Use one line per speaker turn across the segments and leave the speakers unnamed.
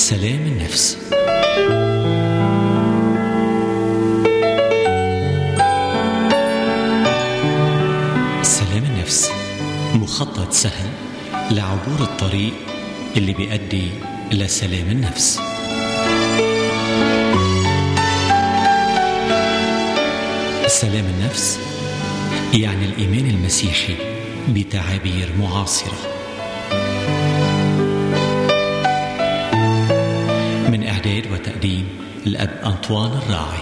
سلام النفس. سلام النفس مخطط سهل لعبور الطريق اللي بيؤدي لسلام النفس. سلام النفس يعني الإيمان المسيحي بتعابير معاصرة. من إعداد وتقديم الأب أنطوان الراعي.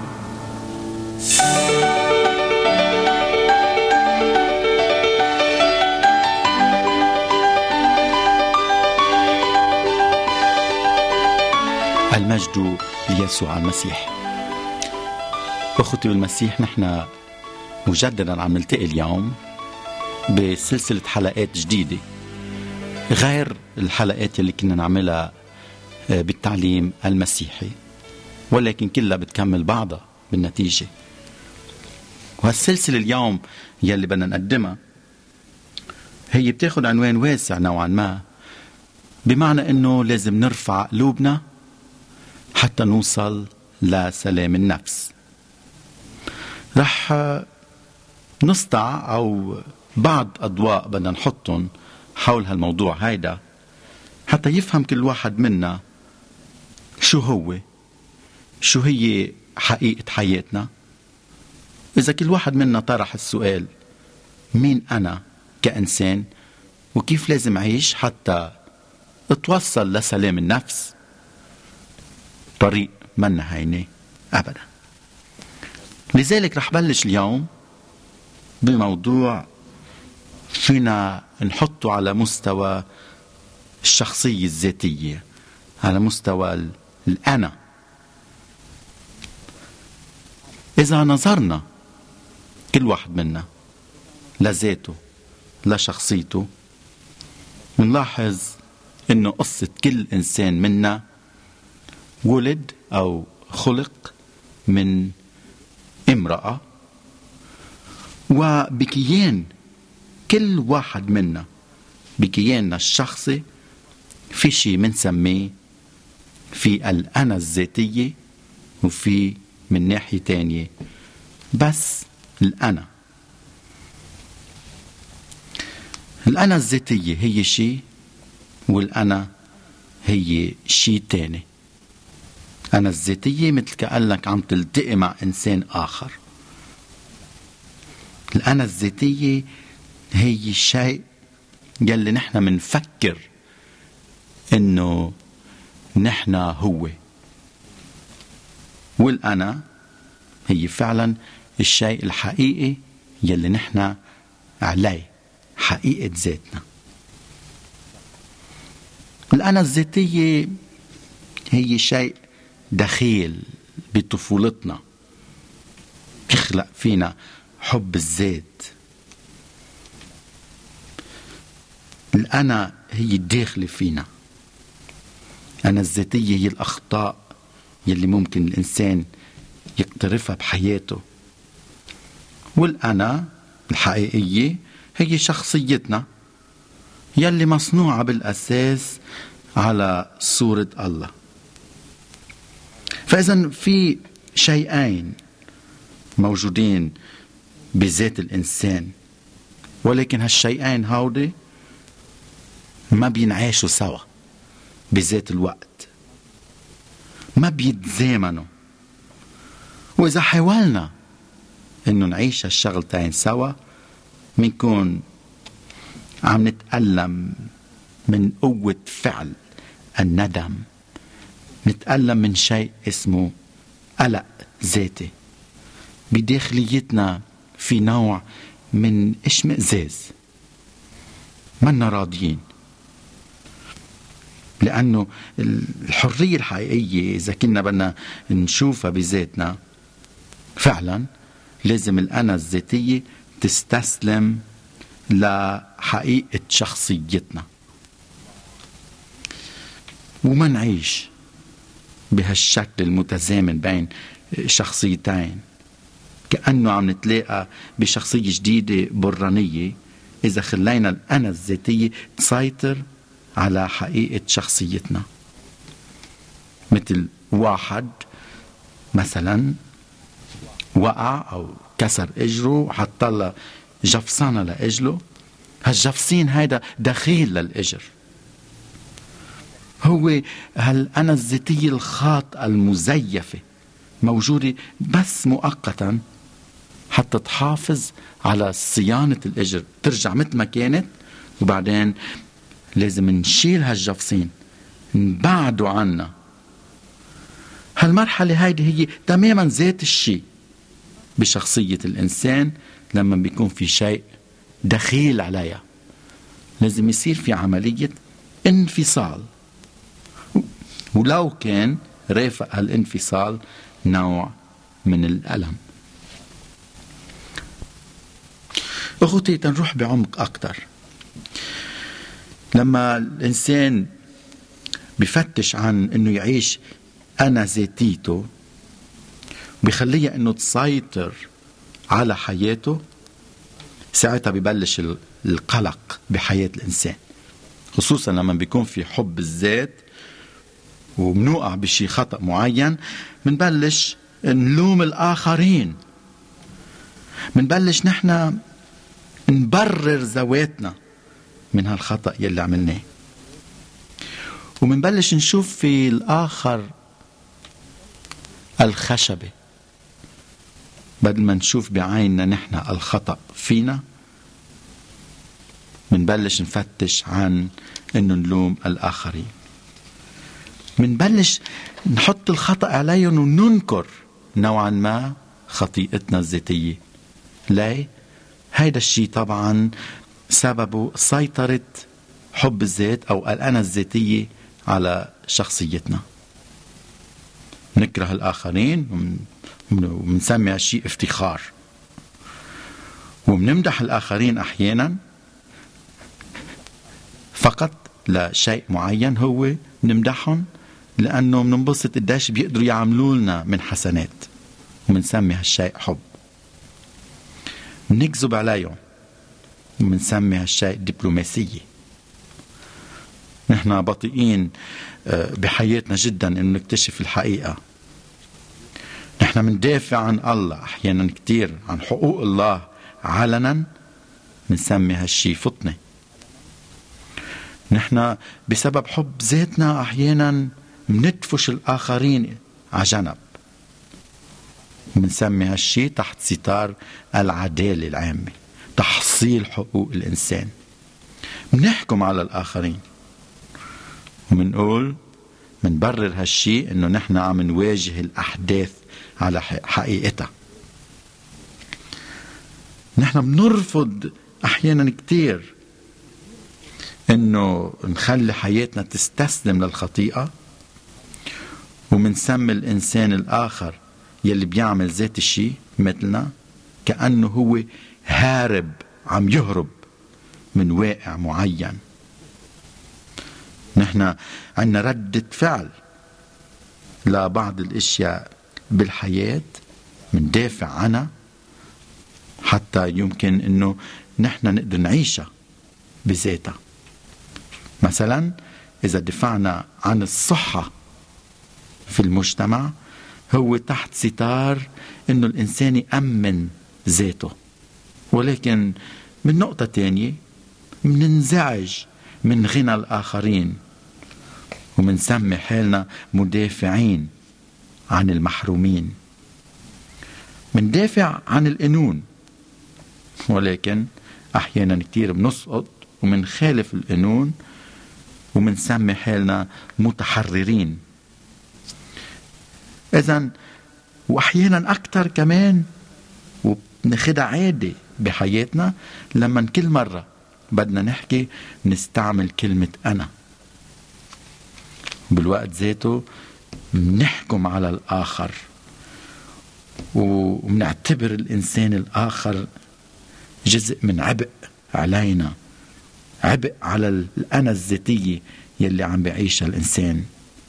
المجد ليسوع المسيح. أخوتي بالمسيح، نحن مجددا عم نلتقي اليوم بسلسلة حلقات جديدة غير الحلقات اللي كنا نعملها بالتعليم المسيحي، ولكن كلها بتكمل بعضها بالنتيجة. وهالسلسلة اليوم يلي بدنا نقدمها هي بتاخد عنوان واسع نوعا ما، بمعنى انه لازم نرفع قلوبنا حتى نوصل لسلام النفس. رح نسطع أو بعض أضواء بدنا نحطهم حول هالموضوع هيدا حتى يفهم كل واحد منا شو هي حقيقة حياتنا. إذا كل واحد منا طرح السؤال مين أنا كإنسان وكيف لازم أعيش حتى أتوصل لسلام النفس، طريق منا هينة أبدا. لذلك رح بلش اليوم بموضوع فينا نحطه على مستوى الشخصية الذاتية، على مستوى الأنا. إذا نظرنا كل واحد منا لذاته لشخصيته، منلاحظ إنه قصة كل إنسان منا ولد أو خلق من امرأة، وبكيان كل واحد منا بكياننا الشخصي في شيء منسميه في الأنا الذاتية، وفي من ناحية تانية بس الأنا الذاتية هي شيء، والأنا هي شيء تاني. أنا الذاتية مثل كأنك عم تلتقي مع إنسان آخر. الأنا الذاتية هي الشيء يلي نحن منفكر إنه نحن هو، والأنا هي فعلا الشيء الحقيقي يلي نحن عليه، حقيقة ذاتنا. الأنا الذاتية هي شيء دخيل بطفولتنا، يخلق فينا حب الذات. الأنا هي الداخلة فينا. أنا الذاتية هي الأخطاء يلي ممكن الإنسان يقترفها بحياته، والأنا الحقيقية هي شخصيتنا يلي مصنوعة بالأساس على صورة الله. فإذن في شيئين موجودين بذات الإنسان، ولكن هالشيئين هودي ما بينعاشوا سوا بذات الوقت، ما بيتزامنوا. وإذا حاولنا إنه نعيش هالشغلتين سوا، منكون عم نتألم من قوة فعل الندم، نتألم من شيء اسمه قلق ذاتي. بداخليتنا في نوع من اشمئزاز، منا راضيين، لأنه الحرية الحقيقية إذا كنا بدنا نشوفها بذاتنا فعلا لازم الأنا الذاتية تستسلم لحقيقة شخصيتنا، وما نعيش بهالشكل المتزامن بين شخصيتين كأنه عم نتلاقى بشخصية جديدة برانية إذا خلينا الأنا الذاتية تسيطر على حقيقة شخصيتنا. مثل واحد مثلا وقع أو كسر إجره وحط له جفصانة لإجله، هالجفصين هيدا دخيل للإجر، هو هالأنا الذاتية الخاطئة المزيفة موجودة بس مؤقتا حتى تحافظ على صيانة الإجر ترجع مثل ما كانت، وبعدين لازم نشيل هالجفصين نبعده عنا. هالمرحلة هيدي هي تماما ذات الشيء بشخصية الإنسان لما بيكون في شيء دخيل عليها، لازم يصير في عملية انفصال، ولو كان رافق هالانفصال نوع من الألم. أخوتي تنروح بعمق أكتر، لما الإنسان بفتش عن أنه يعيش أنا ذاتيته بخليها أنه تسيطر على حياته، ساعتها ببلش القلق بحياة الإنسان، خصوصا لما بيكون في حب الذات ومنوقع بشي خطأ معين، منبلش نلوم الآخرين، منبلش نحن نبرر ذواتنا من هالخطأ يلي عملناه، ومنبلش نشوف في الآخر الخشبة بدل ما نشوف بعيننا نحن الخطأ فينا. منبلش نفتش عن انه نلوم الآخرين، منبلش نحط الخطأ عليهم وننكر نوعا ما خطيئتنا الذاتية. ليه؟ هيدا الشيء طبعا سببه سيطرة حب الذات أو الأنا الذاتية على شخصيتنا. نكره الآخرين ومنسمي هالشيء افتخار، ومنمدح الآخرين أحيانا فقط لشيء معين، هو نمدحهم لأنه مننبسط قديش بيقدروا يعملوا لنا من حسنات، ومنسمي هالشيء حب. منكذب عليهم ومنسمي هالشيء دبلوماسية. نحن بطيئين بحياتنا جدا إنه نكتشف الحقيقة. نحن مندافع عن الله أحيانا كتير، عن حقوق الله علنا، منسمي هالشي فطنة. نحن بسبب حب ذاتنا أحيانا مندفش الآخرين على جنب، منسمي هالشي تحت ستار العدالة العامة، تحصيل حقوق الإنسان. منحكم على الآخرين ومنقول منبرر هالشي إنه نحن عم نواجه الأحداث على حقيقتها. نحن بنرفض أحيانا كتير إنه نخلي حياتنا تستسلم للخطيئة، ومنسمي الإنسان الآخر يلي بيعمل ذات الشيء مثلنا كأنه هو هارب، عم يهرب من واقع معين. نحن عندنا ردة فعل لبعض الاشياء بالحياة مندافع عنها حتى يمكن انه نحن نقدر نعيشها بذاتها. مثلا اذا دفعنا عن الصحة في المجتمع، هو تحت ستار انه الانسان يأمن ذاته، ولكن من نقطة تانية مننزعج من غنى الآخرين ومنسمي حالنا مدافعين عن المحرومين. مندافع عن القانون، ولكن أحيانا كتير بنسقط ومنخالف القانون ومنسمي حالنا متحررين. إذن وأحيانا أكتر كمان، وبناخدها عادي بحياتنا لما كل مرة بدنا نحكي نستعمل كلمة أنا، بالوقت ذاته منحكم على الآخر ومنعتبر الإنسان الآخر جزء من عبء علينا، عبء على الأنا الذاتية يلي عم بعيشها الإنسان.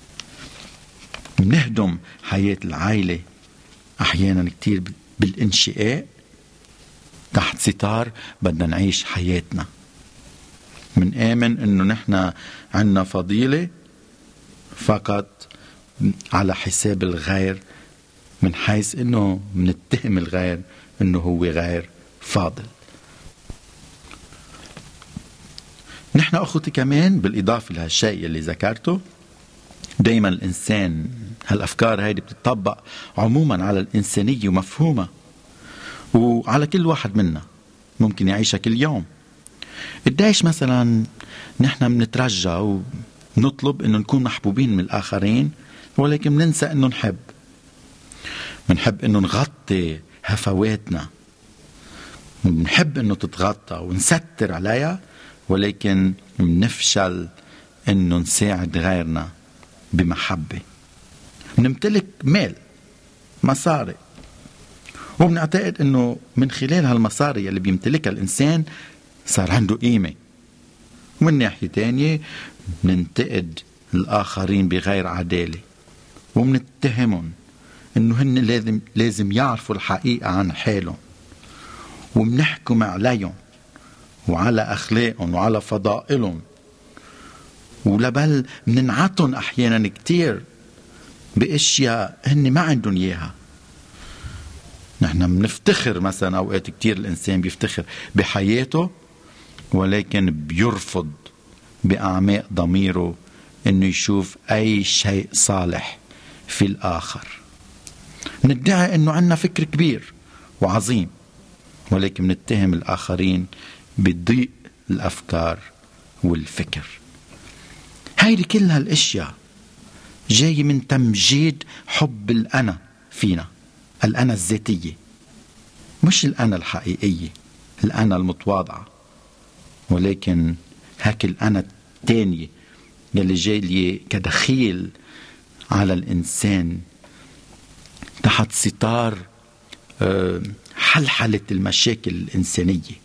منهدم حياة العائلة أحيانا كتير بالانشقاق تحت ستار بدنا نعيش حياتنا. من آمن إنه نحن عنا فضيلة فقط على حساب الغير، من حيث انه منتهم الغير انه هو غير فاضل. نحن أخوتي كمان بالإضافة لهالشيء اللي ذكرته، دايما الإنسان هالأفكار هيدي بتطبق عموما على الإنسانية ومفهومها، وعلى كل واحد منا ممكن يعيشها كل يوم. قديش مثلا نحن بنترجى ونطلب انه نكون محبوبين من الآخرين، ولكن بننسى انه بنحب انه نغطي هفواتنا، بنحب انه تتغطى ونستر عليها، ولكن بنفشل انه نساعد غيرنا بمحبة. بنمتلك مال، مصاري، وبنعتقد انه من خلال هالمصاري اللي بيمتلكها الانسان صار عنده قيمة. ومن ناحية تانية بننتقد الآخرين بغير عدالة، وبنتهمهم انه هن لازم يعرفوا الحقيقة عن حالهم، وبنحكم عليهم وعلى أخلاقهم وعلى فضائلهم، ولبل مننعتهم أحيانا كتير بأشياء هن ما عندهم إياها. نحن بنفتخر مثلا أوقات كتير الإنسان بيفتخر بحياته، ولكن بيرفض بأعماق ضميره إنه يشوف أي شيء صالح في الآخر. ندعي إنه عنا فكر كبير وعظيم، ولكن نتهم الآخرين بضيق الأفكار والفكر. هيدي كل هالاشياء جاي من تمجيد حب الأنا فينا، الأنا الذاتية، مش الأنا الحقيقية، الأنا المتواضعة، ولكن هاك الأنا التانية يلي جاي كدخيل على الإنسان تحت ستار حلحلة المشاكل الإنسانية.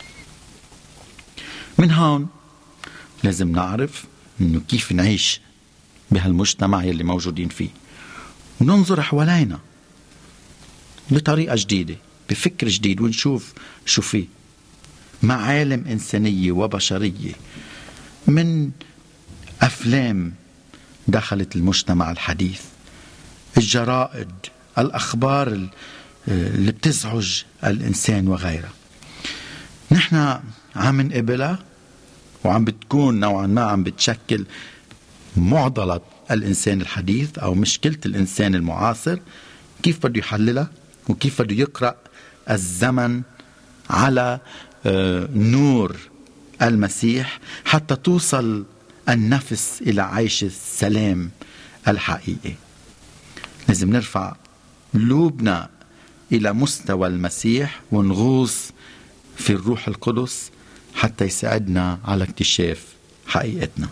من هون لازم نعرف إنه كيف نعيش بهالمجتمع يلي موجودين فيه، وننظر حوالينا بطريقة جديدة، بفكر جديد، ونشوف شو فيه معالم إنسانية وبشرية من أفلام دخلت المجتمع الحديث، الجرائد، الأخبار اللي بتزعج الإنسان وغيرها. نحن عم نقبلها، وعم بتكون نوعا ما عم بتشكل معضلة الإنسان الحديث أو مشكلة الإنسان المعاصر، كيف بده يحللها وكيف بده يقرأ الزمن على نور المسيح حتى توصل النفس إلى عيش السلام الحقيقي. لازم نرفع قلوبنا إلى مستوى المسيح ونغوص في الروح القدس حتى يساعدنا على اكتشاف حقيقتنا.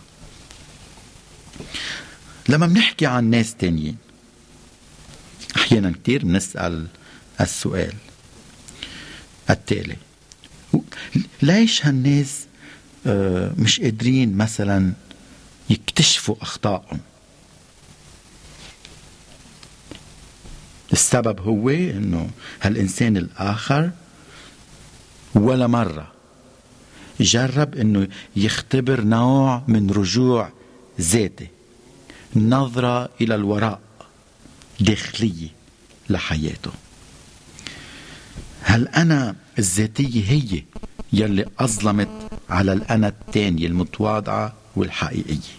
لما بنحكي عن ناس تانيين أحيانا كتير بنسأل السؤال التالي: ليش هالناس مش قادرين مثلا يكتشفوا أخطائهم؟ السبب هو إنه هالإنسان الآخر ولا مرة جرب إنه يختبر نوع من رجوع ذاتي، نظرة إلى الوراء داخلية لحياته. هل أنا الذاتية هي يلي أظلمت على الأنا التانية المتواضعة والحقيقية.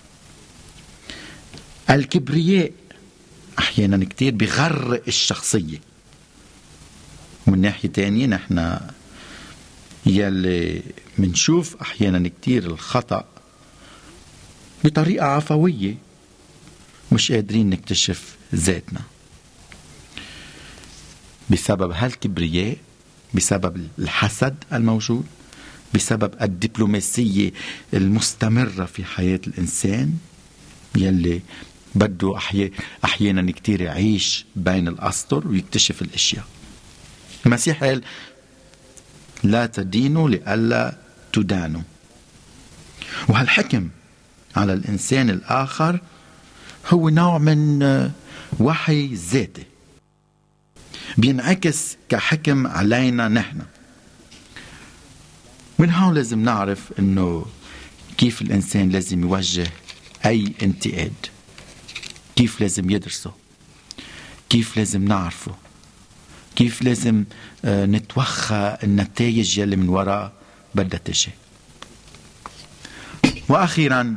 الكبرياء أحيانا كتير بغرق الشخصية. ومن ناحية تانية نحن يلي منشوف أحيانا كتير الخطأ بطريقة عفوية، مش قادرين نكتشف ذاتنا بسبب هالكبرياء، بسبب الحسد الموجود، بسبب الدبلوماسية المستمرة في حياة الإنسان يلي بده أحيانا كتير يعيش بين الأسطر ويكتشف الأشياء. المسيح قال: لا تدينوا لئلا تدانوا. وهالحكم على الإنسان الآخر هو نوع من وحي ذاتي بينعكس كحكم علينا نحن. من هون لازم نعرف إنه كيف الإنسان لازم يوجه أي انتقاد. كيف لازم يدرسه، كيف لازم نعرفه، كيف لازم نتوخى النتائج يلي من وراء بدها تجي. وأخيرا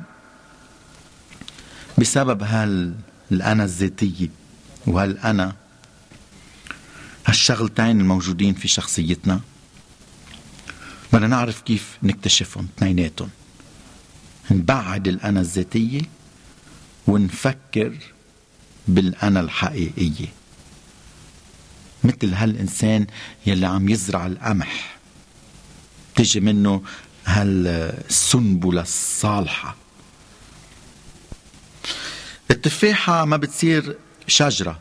بسبب الأنا الذاتية وهالأنا هالشغلتين الموجودين في شخصيتنا بدنا نعرف كيف نكتشفهم اثنيناتهم، نبعد الأنا الذاتية ونفكر بالأنا الحقيقية، مثل هالإنسان يلي عم يزرع القمح تجي منه هالسنبلة الصالحة. التفاحة ما بتصير شجرة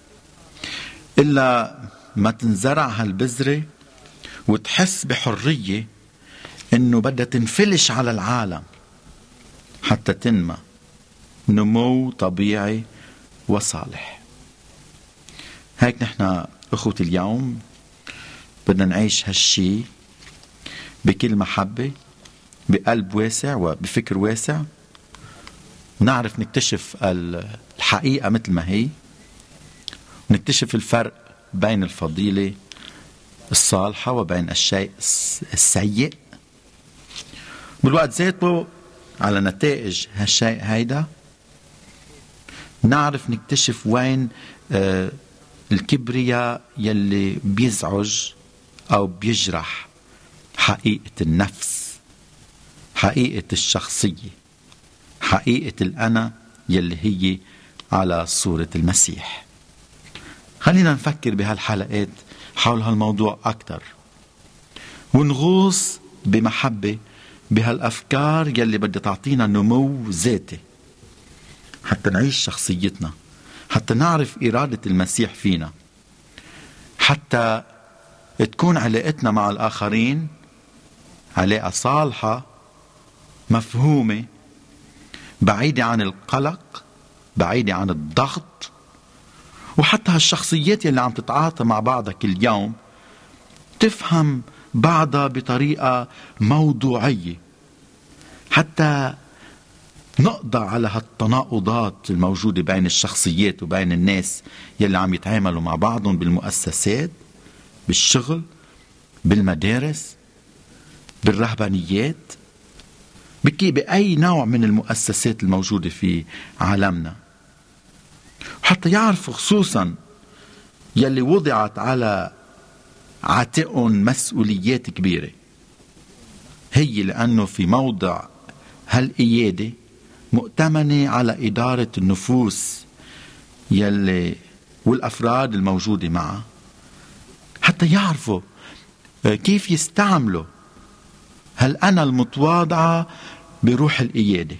إلا ما تنزرع هالبذرة وتحس بحرية إنه بدها تنفلش على العالم حتى تنمى نمو طبيعي وصالح. هيك نحن أخوتي اليوم بدنا نعيش هالشي بكل محبة، بقلب واسع وبفكر واسع، ونعرف نكتشف الحقيقة مثل ما هي، نكتشف الفرق بين الفضيلة الصالحة وبين الشيء السيء، بالوقت ذاته على نتائج هالشيء هيدا نعرف نكتشف وين الكبرياء يلي بيزعج أو بيجرح حقيقة النفس، حقيقة الشخصية، حقيقة الأنا يلي هي على صورة المسيح. خلينا نفكر بهالحلقات حول هالموضوع أكتر ونغوص بمحبة بهالأفكار يلي بدها تعطينا نمو ذاتي حتى نعيش شخصيتنا، حتى نعرف إرادة المسيح فينا، حتى تكون علاقتنا مع الآخرين علاقة صالحة مفهومة، بعيدة عن القلق، بعيدة عن الضغط، وحتى هالشخصيات يلي عم تتعاطى مع بعضها كل يوم تفهم بعضها بطريقة موضوعية، حتى نقضى على هالتناقضات الموجودة بين الشخصيات وبين الناس يلي عم يتعاملوا مع بعضهم بالمؤسسات، بالشغل، بالمدارس، بالرهبانيات، بأي نوع من المؤسسات الموجودة في عالمنا، حتى يعرفوا خصوصا يلي وضعت على عاتقهم مسؤوليات كبيرة، هي لأنه في موضع هالقيادة مؤتمنة على إدارة النفوس يلي والأفراد الموجودة معها، حتى يعرفوا كيف يستعملوا هالأنا المتواضعة بروح القيادة.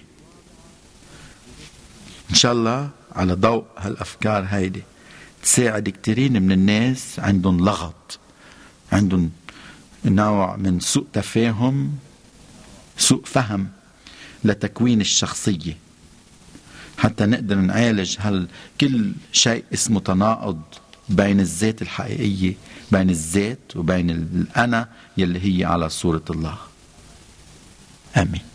إن شاء الله على ضوء هالأفكار هيدي تساعد كتيرين من الناس عندهم لغط، عندهم نوع من سوء تفاهم، سوء فهم لتكوين الشخصية، حتى نقدر نعالج كل شيء اسمه تناقض بين الذات الحقيقية، بين الذات وبين الأنا يلي هي على صورة الله. آمين.